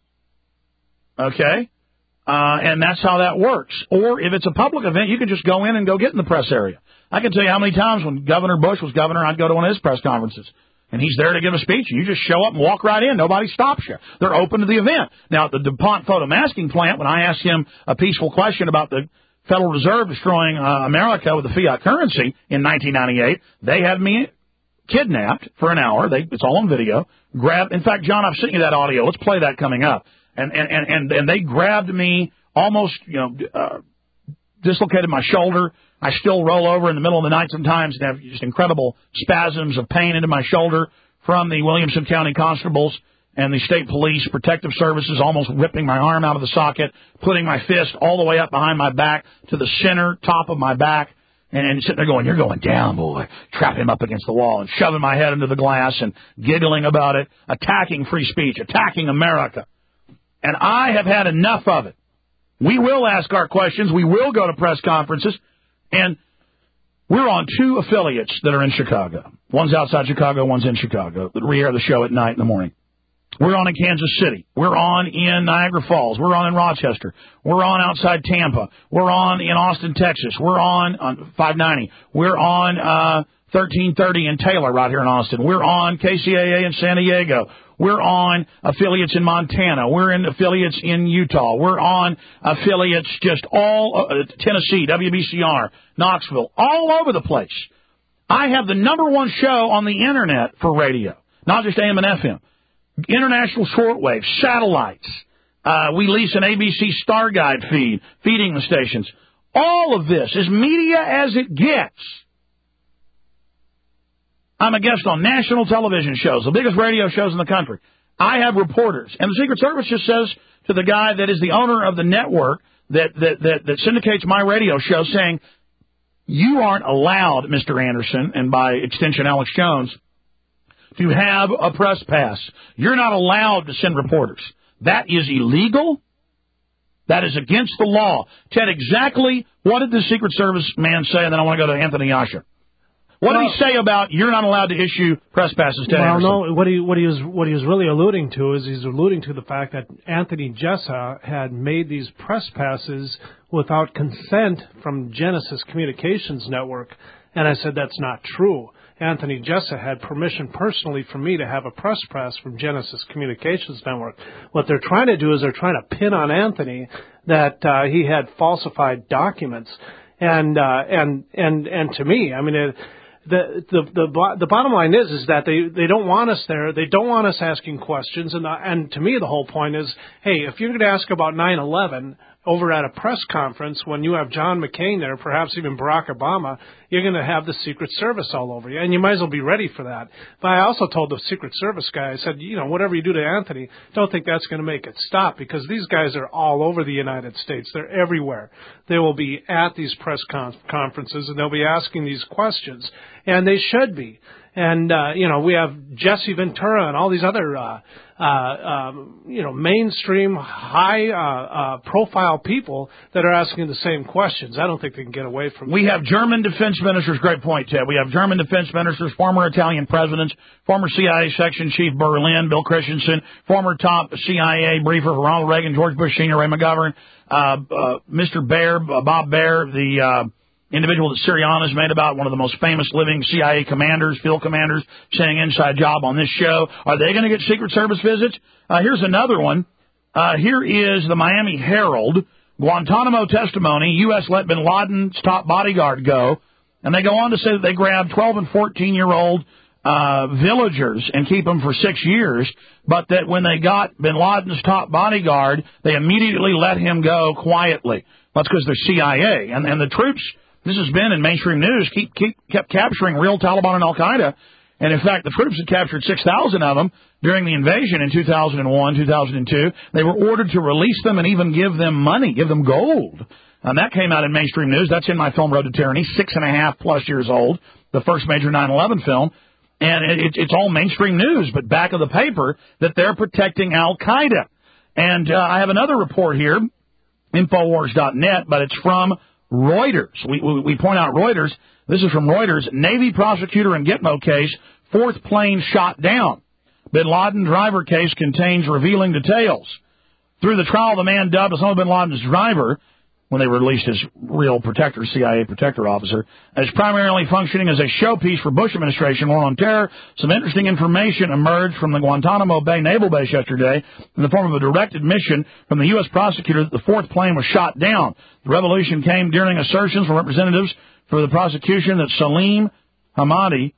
Okay? And that's how that works. Or if it's a public event, you can just go in and go get in the press area. I can tell you how many times when Governor Bush was governor, I'd go to one of his press conferences. And he's there to give a speech, and you just show up and walk right in. Nobody stops you. They're open to the event. Now, at the DuPont photo masking plant, when I asked him a peaceful question about the Federal Reserve destroying America with the fiat currency in 1998, they had me kidnapped for an hour. It's all on video. In fact, John, I've sent you that audio. Let's play that coming up. And they grabbed me, almost, dislocated my shoulder. I still roll over in the middle of the night sometimes and have just incredible spasms of pain into my shoulder from the Williamson County Constables and the State Police Protective Services almost ripping my arm out of the socket, putting my fist all the way up behind my back to the center top of my back, and sitting there going, you're going down, boy, trapping him up against the wall and shoving my head into the glass and giggling about it, attacking free speech, attacking America. And I have had enough of it. We will ask our questions. We will go to press conferences. And we're on 2 affiliates that are in Chicago. One's outside Chicago, one's in Chicago, that re-air the show at night in the morning. We're on in Kansas City. We're on in Niagara Falls. We're on in Rochester. We're on outside Tampa. We're on in Austin, Texas. We're on 590. We're on 1330 in Taylor right here in Austin. We're on KCAA in San Diego. We're on affiliates in Montana. We're in affiliates in Utah. We're on affiliates just all Tennessee, WBCR, Knoxville, all over the place. I have the #1 show on the Internet for radio, not just AM and FM. International shortwave, satellites. We lease an ABC Star Guide feed, feeding the stations. All of this, as media as it gets. I'm a guest on national television shows, the biggest radio shows in the country. I have reporters. And the Secret Service just says to the guy that is the owner of the network that syndicates my radio show, saying, you aren't allowed, Mr. Anderson, and by extension Alex Jones, to have a press pass. You're not allowed to send reporters. That is illegal. That is against the law. Ted, exactly what did the Secret Service man say? And then I want to go to Anthony Yasha. What did he say about you're not allowed to issue press passes to Anderson? No, what he was really alluding to is he's alluding to the fact that Anthony Jessa had made these press passes without consent from Genesis Communications Network, and I said that's not true. Anthony Jessa had permission personally for me to have a press pass from Genesis Communications Network. What they're trying to do is they're trying to pin on Anthony that he had falsified documents. And to me, I mean, the bottom line is that they don't want us there. They don't want us asking questions. And to me, the whole point is, hey, if you're going to ask about 9/11 over at a press conference when you have John McCain there, perhaps even Barack Obama, you're going to have the Secret Service all over you, and you might as well be ready for that. But I also told the Secret Service guy, I said, whatever you do to Anthony, don't think that's going to make it stop, because these guys are all over the United States. They're everywhere. They will be at these press conferences, and they'll be asking these questions, and they should be. And, we have Jesse Ventura and all these other, mainstream, high-profile people that are asking the same questions. I don't think they can get away from it. We have German defense ministers, great point, Ted. We have German defense ministers, former Italian presidents, former CIA Section Chief Berlin, Bill Christensen, former top CIA briefer for Ronald Reagan, George Bush Sr., Ray McGovern, Mr. Baer, Bob Baer, the individual that Sirianni's made about, one of the most famous living CIA commanders, field commanders, saying inside job on this show. Are they going to get Secret Service visits? Here's another one. Here is the Miami Herald. Guantanamo testimony, U.S. let bin Laden's top bodyguard go. And they go on to say that they grabbed 12 and 14-year-old villagers and keep them for 6 years, but that when they got bin Laden's top bodyguard, they immediately let him go quietly. That's because they're CIA. And the troops, this has been in mainstream news, kept capturing real Taliban and Al-Qaeda. And, in fact, the troops had captured 6,000 of them during the invasion in 2001, 2002. They were ordered to release them and even give them money, give them gold. And that came out in mainstream news. That's in my film, Road to Tyranny, 6.5+ years old, the first major 9/11 film. And it's all mainstream news, but back of the paper that they're protecting Al-Qaeda. And I have another report here, Infowars.net, but it's from Reuters. We point out Reuters. This is from Reuters. Navy prosecutor in Gitmo case, fourth plane shot down. Bin Laden driver case contains revealing details. Through the trial, the man dubbed Osama bin Laden's driver, when they released his real protector, CIA protector officer, as primarily functioning as a showpiece for Bush administration war on terror. Some interesting information emerged from the Guantanamo Bay Naval Base yesterday in the form of a direct admission from the U.S. prosecutor that the fourth plane was shot down. The revelation came during assertions from representatives for the prosecution that Salim Hamadan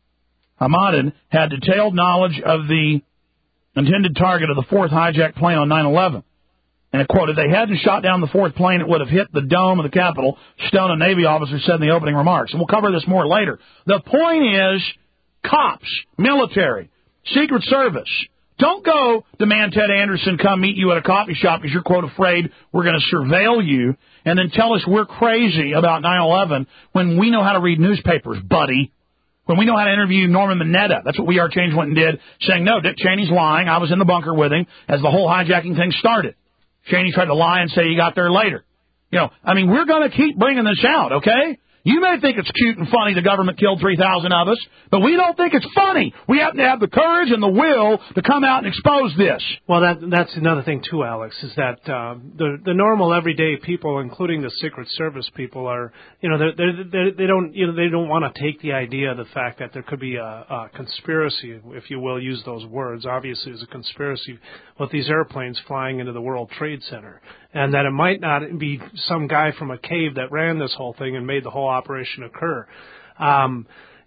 had detailed knowledge of the intended target of the fourth hijacked plane on 9/11. And it quoted, they hadn't shot down the fourth plane, it would have hit the dome of the Capitol, Stone, a Navy officer, said in the opening remarks. And we'll cover this more later. The point is, cops, military, Secret Service, don't go demand Ted Anderson come meet you at a coffee shop because you're, quote, afraid we're going to surveil you, and then tell us we're crazy about 9/11 when we know how to read newspapers, buddy. When we know how to interview Norman Mineta. That's what We Are Change went and did, saying, no, Dick Cheney's lying. I was in the bunker with him as the whole hijacking thing started. Cheney tried to lie and say he got there later. We're going to keep bringing this out, okay? You may think it's cute and funny the government killed 3,000 of us, but we don't think it's funny. We happen to have the courage and the will to come out and expose this. Well, that's another thing, too, Alex, is that the normal everyday people, including the Secret Service people, are, they don't want to take the idea of the fact that there could be a conspiracy, if you will, use those words. Obviously, there's a conspiracy with these airplanes flying into the World Trade Center, and that it might not be some guy from a cave that ran this whole thing and made the whole operation occur. I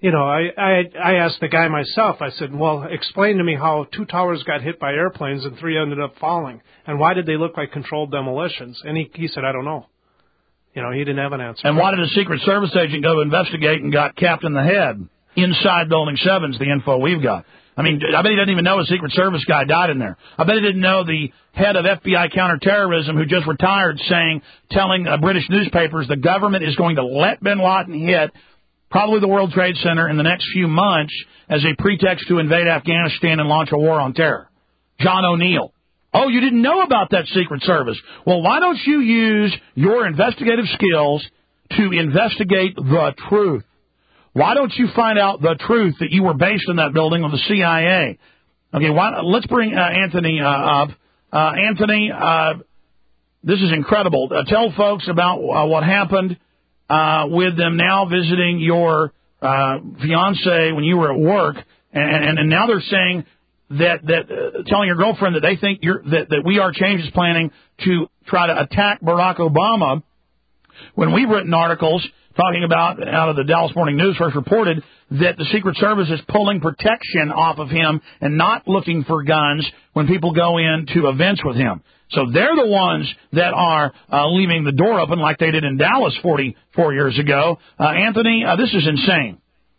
asked the guy myself, I said, well, explain to me how 2 towers got hit by airplanes and 3 ended up falling, and why did they look like controlled demolitions? And he said, I don't know. He didn't have an answer. And why did a Secret Service agent go to investigate and got capped in the head inside Building 7's the info we've got? I bet he doesn't even know a Secret Service guy died in there. I bet he didn't know the head of FBI counterterrorism who just retired telling British newspapers the government is going to let bin Laden hit probably the World Trade Center in the next few months as a pretext to invade Afghanistan and launch a war on terror. John O'Neill. Oh, you didn't know about that Secret Service. Well, why don't you use your investigative skills to investigate the truth? Why don't you find out the truth that you were based in that building with the CIA? Okay, let's bring Anthony up. Anthony, this is incredible. Tell folks about what happened with them now visiting your fiancé when you were at work, and now they're saying that telling your girlfriend that they think that We Are Change is planning to try to attack Barack Obama when we've written articles talking about, out of the Dallas Morning News first reported, that the Secret Service is pulling protection off of him and not looking for guns when people go into events with him. So they're the ones that are leaving the door open like they did in Dallas 44 years ago. Anthony, this is insane.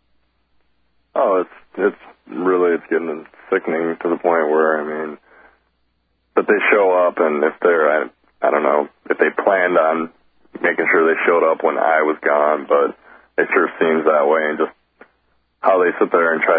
Oh, it's getting sickening to the point where, I mean, that they show up, and if they're, I don't know, if they planned on making sure they showed up when I was gone, but it sure seems that way, and just how they sit there and try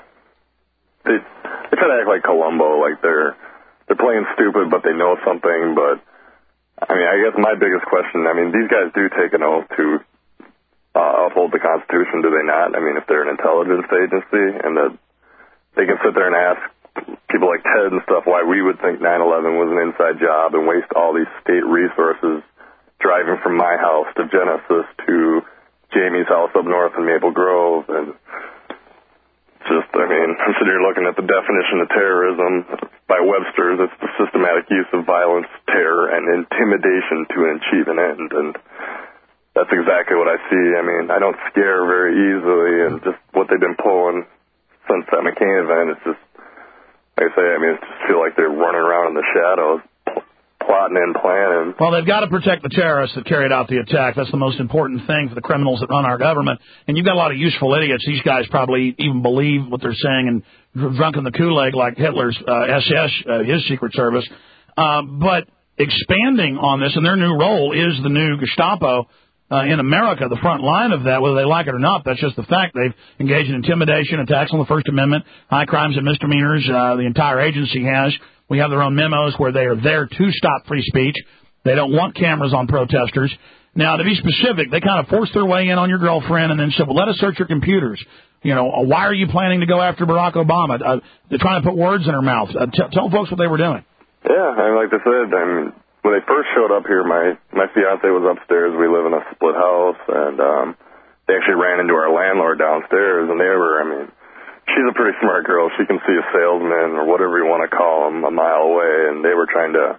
to act like Columbo, like they're playing stupid, but they know something. But I mean, I guess my biggest question, I mean, these guys do take an oath to uphold the Constitution, do they not? I mean, if they're an intelligence agency, and that they can sit there and ask people like Ted and stuff why we would think 9/11 was an inside job and waste all these state resources driving from my house to Genesis to Jamie's house up north in Maple Grove. And just, I mean, I'm sitting here looking at the definition of terrorism by Webster's. It's the systematic use of violence, terror, and intimidation to achieve an end. And that's exactly what I see. I mean, I don't scare very easily, and just what they've been pulling since that McCain event, it's just, like I say, I mean, I just feel like they're running around in the shadows, plotting and planning. Well, they've got to protect the terrorists that carried out the attack. That's the most important thing for the criminals that run our government. And you've got a lot of useful idiots. These guys probably even believe what they're saying and drunk in the Kool-Aid like Hitler's SS, his Secret Service. But expanding on this, and their new role is the new Gestapo in America, the front line of that, whether they like it or not. That's just the fact. They've engaged in intimidation, attacks on the First Amendment, high crimes and misdemeanors. The entire agency has. We have their own memos where they are there to stop free speech. They don't want cameras on protesters. Now, to be specific, they kind of forced their way in on your girlfriend and then said, well, let us search your computers. You know, why are you planning to go after Barack Obama? They're trying to put words in her mouth. Tell folks what they were doing. Yeah, I mean, like I said, I mean, when they first showed up here, my fiance was upstairs. We live in a split house, and they actually ran into our landlord downstairs, and they were, I mean, she's a pretty smart girl. She can see a salesman or whatever you want to call him a mile away, and they were trying to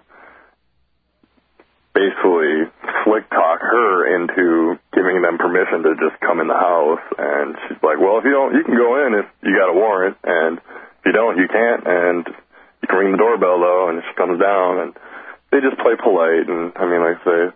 basically slick talk her into giving them permission to just come in the house. And she's like, well, if you don't, you can go in if you got a warrant, and if you don't, you can't, and you can ring the doorbell, though, and she comes down, and they just play polite. And, I mean, like I say,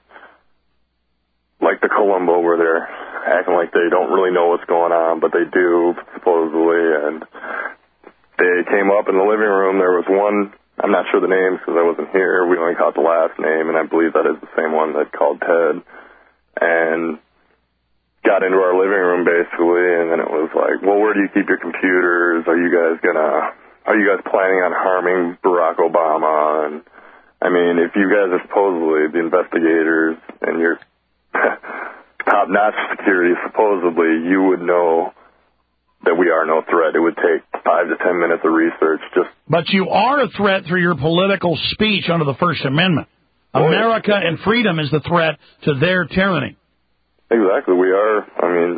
like the Columbo where they're acting like they don't really know what's going on, but they do, supposedly. And they came up in the living room. There was one, I'm not sure the names because I wasn't here. We only caught the last name, and I believe that is the same one that called Ted. And got into our living room, basically, and then it was like, well, where do you keep your computers? Are you guys planning on harming Barack Obama? And, I mean, if you guys are supposedly the investigators and you're top-notch security, supposedly, you would know that we are no threat. It would take 5 to 10 minutes of research. But you are a threat through your political speech under the First Amendment. America and freedom is the threat to their tyranny. Exactly. We are, I mean,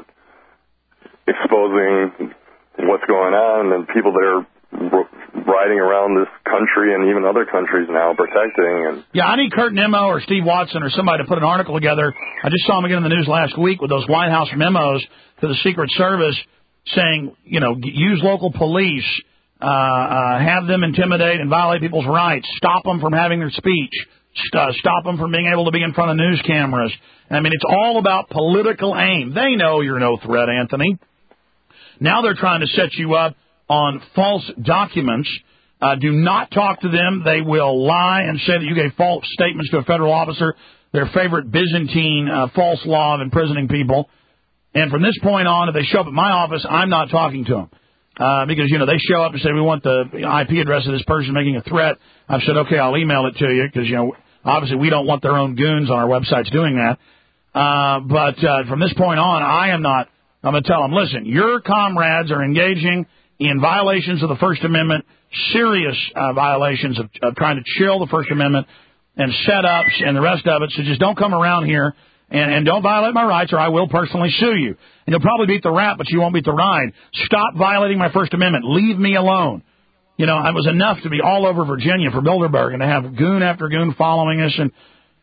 exposing what's going on, and people that are riding around this country and even other countries now protecting. And yeah, I need Kurt Nimmo or Steve Watson or somebody to put an article together. I just saw him again in the news last week with those White House memos to the Secret Service saying, you know, use local police, have them intimidate and violate people's rights, stop them from having their speech, stop them from being able to be in front of news cameras. I mean, it's all about political aim. They know you're no threat, Anthony. Now they're trying to set you up on false documents. Do not talk to them. They will lie and say that you gave false statements to a federal officer, their favorite Byzantine false law of imprisoning people. And from this point on, if they show up at my office, I'm not talking to them. Because, you know, they show up and say, we want the IP address of this person making a threat. I've said, okay, I'll email it to you because, you know, obviously we don't want their own goons on our websites doing that. But from this point on, I'm going to tell them, listen, your comrades are engaging in violations of the First Amendment, serious violations of trying to chill the First Amendment and setups and the rest of it. So just don't come around here and don't violate my rights or I will personally sue you. And you'll probably beat the rap, but you won't beat the ride. Stop violating my First Amendment. Leave me alone. You know, it was enough to be all over Virginia for Bilderberg and to have goon after goon following us. And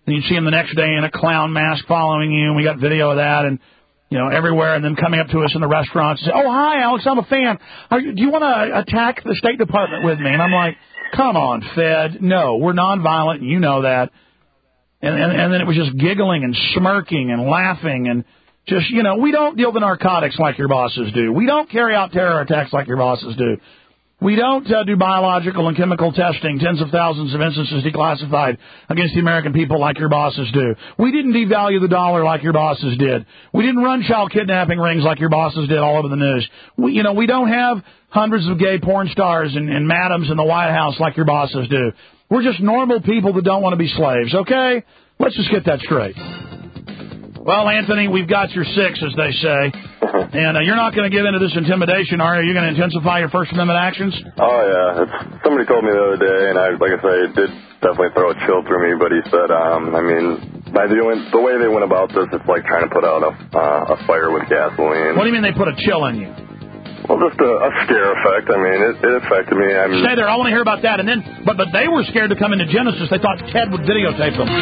And you'd see them the next day in a clown mask following you, and we got video of that, and, you know, everywhere, and then coming up to us in the restaurants and say, oh, hi, Alex, I'm a fan. Do you want to attack the State Department with me? And I'm like, come on, Fed. No, we're nonviolent, and you know that. And then it was just giggling and smirking and laughing and just, you know, we don't deal with narcotics like your bosses do. We don't carry out terror attacks like your bosses do. We don't do biological and chemical testing, tens of thousands of instances declassified against the American people like your bosses do. We didn't devalue the dollar like your bosses did. We didn't run child kidnapping rings like your bosses did all over the news. We don't have hundreds of gay porn stars and madams in the White House like your bosses do. We're just normal people that don't want to be slaves, okay? Let's just get that straight. Well, Anthony, we've got your six, as they say. And you're not going to give in to this intimidation, are you? You're going to intensify your First Amendment actions? Oh, yeah. Somebody told me the other day, and like I say, it did definitely throw a chill through me, but he said, by the way they went about this, it's like trying to put out a fire with gasoline. What do you mean they put a chill in you? Well, just a scare effect. I mean, it affected me. Stay there. I want to hear about that. And then, but they were scared to come into Genesis. They thought Ted would videotape them.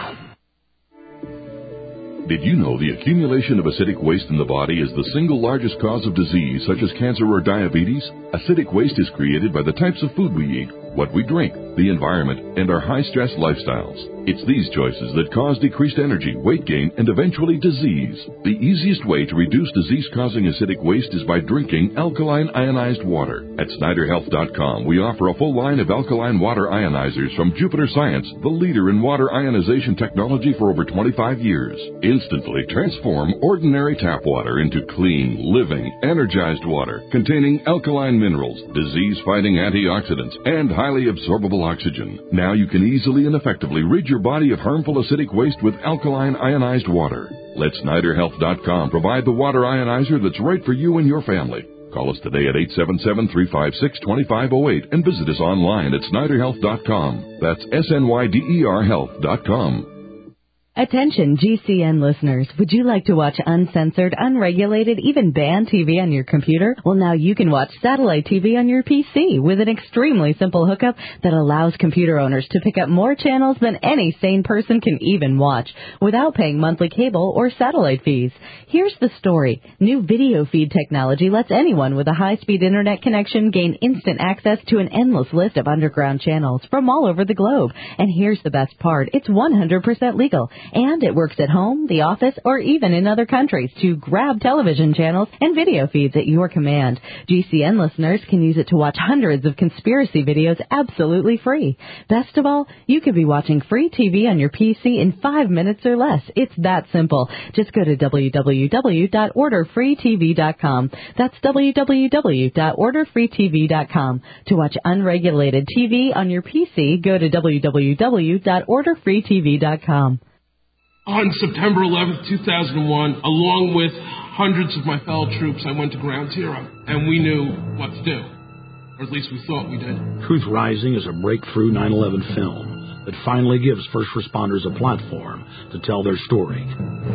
Did you know the accumulation of acidic waste in the body is the single largest cause of disease, such as cancer or diabetes? Acidic waste is created by the types of food we eat, what we drink, the environment, and our high-stress lifestyles. It's these choices that cause decreased energy, weight gain, and eventually disease. The easiest way to reduce disease-causing acidic waste is by drinking alkaline ionized water. At SnyderHealth.com, we offer a full line of alkaline water ionizers from Jupiter Science, the leader in water ionization technology for over 25 years. Instantly transform ordinary tap water into clean, living, energized water containing alkaline minerals, disease-fighting antioxidants, and highly absorbable oxygen. Now you can easily and effectively rid your body of harmful acidic waste with alkaline ionized water. Let SnyderHealth.com provide the water ionizer that's right for you and your family. Call us today at 877-356-2508 and visit us online at SnyderHealth.com. That's SNYDER Health.com. Attention GCN listeners, would you like to watch uncensored, unregulated, even banned TV on your computer? Well, now you can watch satellite TV on your PC with an extremely simple hookup that allows computer owners to pick up more channels than any sane person can even watch without paying monthly cable or satellite fees. Here's the story. New video feed technology lets anyone with a high-speed internet connection gain instant access to an endless list of underground channels from all over the globe. And here's the best part. It's 100% legal. And it works at home, the office, or even in other countries to grab television channels and video feeds at your command. GCN listeners can use it to watch hundreds of conspiracy videos absolutely free. Best of all, you could be watching free TV on your PC in 5 minutes or less. It's that simple. Just go to www.orderfreetv.com. That's www.orderfreetv.com. To watch unregulated TV on your PC, go to www.orderfreetv.com. On September 11th, 2001, along with hundreds of my fellow troops, I went to Ground Zero, and we knew what to do. Or at least we thought we did. Truth Rising is a breakthrough 9/11 film that finally gives first responders a platform to tell their story.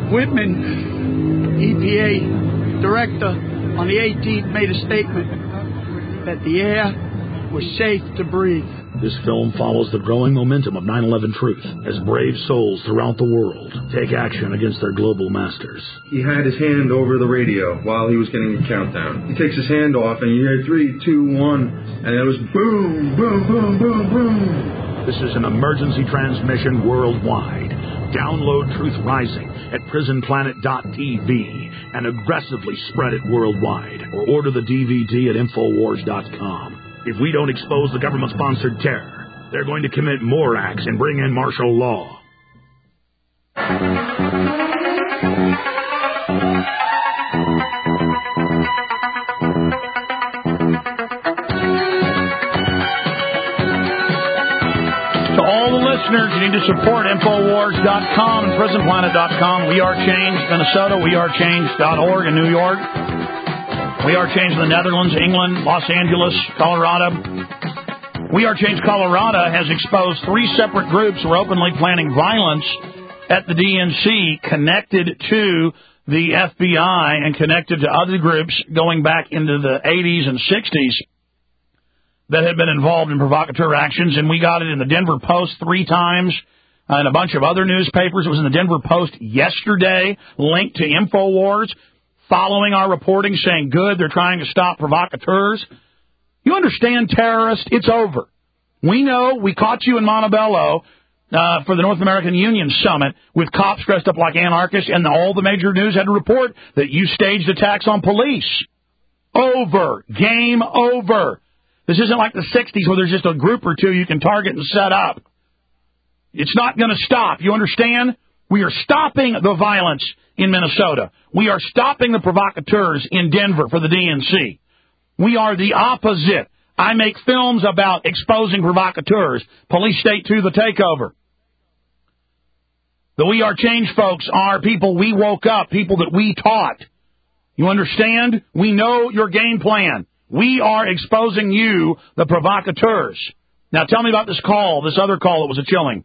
Whitman, EPA director, on the 18th made a statement that the air was safe to breathe. This film follows the growing momentum of 9/11 truth as brave souls throughout the world take action against their global masters. He had his hand over the radio while he was getting the countdown. He takes his hand off and you hear 3, 2, 1, and it was boom, boom, boom, boom, boom. This is an emergency transmission worldwide. Download Truth Rising at prisonplanet.tv and aggressively spread it worldwide, or order the DVD at Infowars.com. If we don't expose the government-sponsored terror, they're going to commit more acts and bring in martial law. To all the listeners, you need to support Infowars.com and PrisonPlanet.com. We Are Changed, Minnesota. WeAreChanged.org in New York. We Are Changed in the Netherlands, England, Los Angeles, Colorado. We Are Changed Colorado has exposed 3 separate groups who are openly planning violence at the DNC, connected to the FBI and connected to other groups going back into the 80s and 60s that had been involved in provocateur actions. And we got it in the Denver Post 3 times. and a bunch of other newspapers. It was in the Denver Post yesterday, linked to InfoWars, following our reporting, saying, good, they're trying to stop provocateurs. You understand, terrorists, it's over. We know we caught you in Montebello for the North American Union Summit with cops dressed up like anarchists, and all the major news had to report that you staged attacks on police. Over. Game over. This isn't like the 60s where there's just a group or two you can target and set up. It's not going to stop. You understand? We are stopping the violence in Minnesota. We are stopping the provocateurs in Denver for the DNC. We are the opposite. I make films about exposing provocateurs. Police State 2, the takeover. The We Are Change folks are people we woke up, people that we taught. You understand? We know your game plan. We are exposing you, the provocateurs. Now tell me about this call, this other call that was a chilling.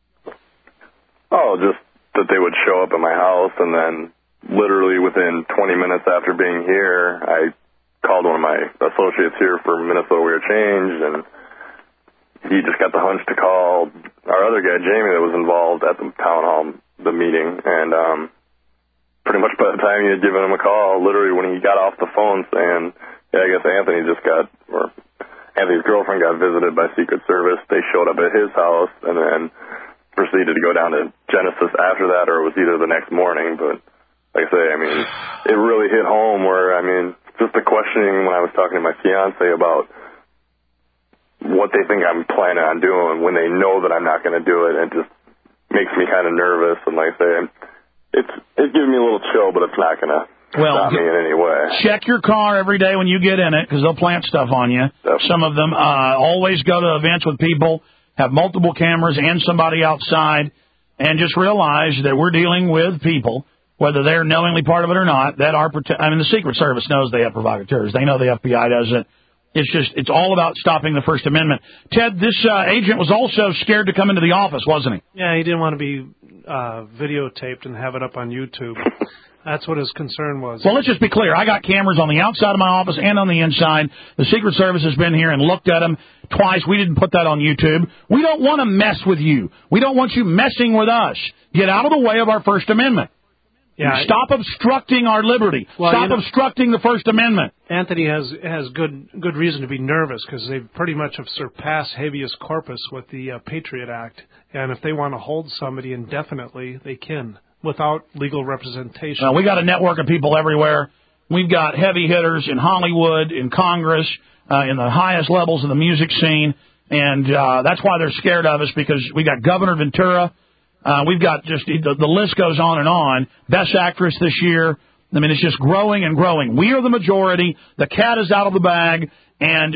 Oh, just that they would show up at my house, and then literally within 20 minutes after being here, I called one of my associates here for Minnesota We Are Change, and he just got the hunch to call our other guy, Jamie, that was involved at the town hall, the meeting, and pretty much by the time he had given him a call, literally when he got off the phone saying, yeah, I guess Anthony's girlfriend got visited by Secret Service, they showed up at his house, and then proceeded to go down to Genesis after that, or it was either the next morning, but like I say, I mean, it really hit home where, I mean, just the questioning when I was talking to my fiance about what they think I'm planning on doing when they know that I'm not going to do it, and it just makes me kind of nervous. And like I say, it's giving me a little chill, but it's not going to stop me in any way. Check your car every day when you get in it, because they'll plant stuff on you. Definitely. Some of them always go to events with people, have multiple cameras and somebody outside, and just realize that we're dealing with people, whether they're knowingly part of it or not, that are, the Secret Service knows they have provocateurs. They know the FBI doesn't. It's all about stopping the First Amendment. Ted, this agent was also scared to come into the office, wasn't he? Yeah, he didn't want to be videotaped and have it up on YouTube. That's what his concern was. Well, let's just be clear. I got cameras on the outside of my office and on the inside. The Secret Service has been here and looked at them twice. We didn't put that on YouTube. We don't want to mess with you. We don't want you messing with us. Get out of the way of our First Amendment. Yeah, stop obstructing our liberty. Stop obstructing the First Amendment. Anthony has good reason to be nervous because they pretty much have surpassed habeas corpus with the Patriot Act. And if they want to hold somebody indefinitely, they can without legal representation. We got a network of people everywhere. We've got heavy hitters in Hollywood, in Congress, in the highest levels of the music scene. And that's why they're scared of us, because we got Governor Ventura. We've got just the list goes on and on. Best actress this year. I mean, it's just growing and growing. We are the majority. The cat is out of the bag, and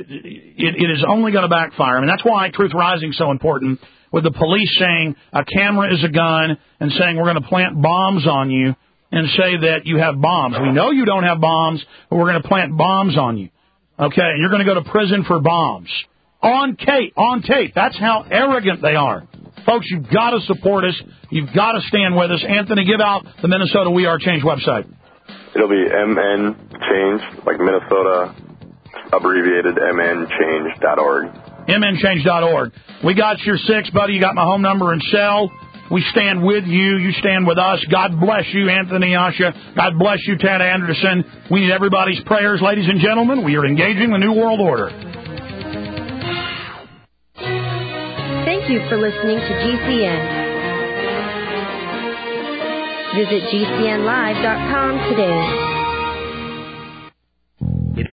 it is only going to backfire. I mean, that's why Truth Rising is so important, with the police saying a camera is a gun and saying we're going to plant bombs on you and say that you have bombs. We know you don't have bombs, but we're going to plant bombs on you. Okay, and you're going to go to prison for bombs. On tape. That's how arrogant they are. Folks, you've got to support us. You've got to stand with us. Anthony, give out the Minnesota We Are Change website. It'll be MN Change, like Minnesota, abbreviated MNChange.org. MNChange.org. We got your six, buddy. You got my home number and cell. We stand with you. You stand with us. God bless you, Anthony Asha. God bless you, Ted Anderson. We need everybody's prayers, ladies and gentlemen. We are engaging the New World Order. Thank you for listening to GCN. Visit GCNlive.com today.